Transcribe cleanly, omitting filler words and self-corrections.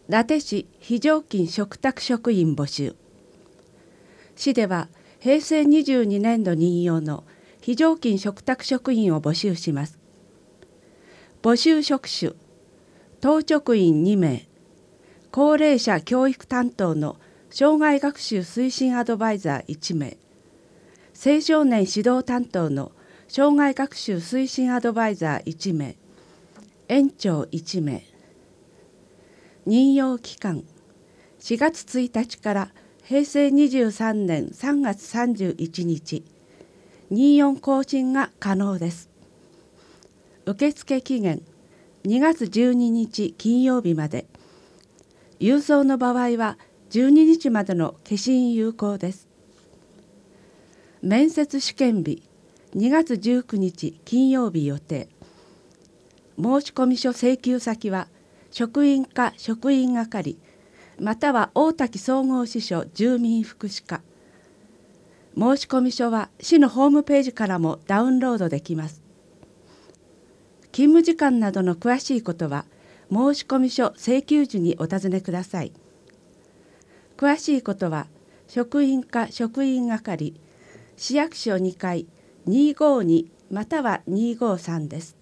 伊達市非常勤嘱託職員募集。市では平成22年度任用の非常勤嘱託職員を募集します。募集職種、当直員2名、高齢者教育担当の障害学習推進アドバイザー1名、青少年指導担当の障害学習推進アドバイザー1名、園長1名。任用期間、4月1日から平成23年3月31日、任用更新が可能です。受付期限、2月12日金曜日まで。郵送の場合は12日までの消印有効です。面接試験日、2月19日金曜日予定。申込書請求先は職員課職員係または大滝総合支所住民福祉課。申込書は市のホームページからもダウンロードできます。勤務時間などの詳しいことは申込書請求時にお尋ねください。詳しいことは職員課職員係市役所2階252または253です。